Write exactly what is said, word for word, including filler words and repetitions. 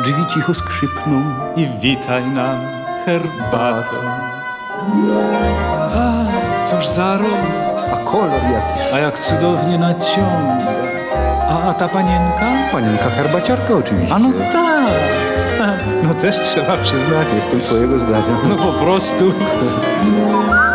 drzwi cicho skrzypną i witaj nam herbatą. A, cóż za rok, a kolor jaki. a jak cudownie naciąga. A, a ta panienka? Panienka herbaciarka oczywiście. A no tak, tak, no też trzeba przyznać. Jestem twojego zdania. No po prostu.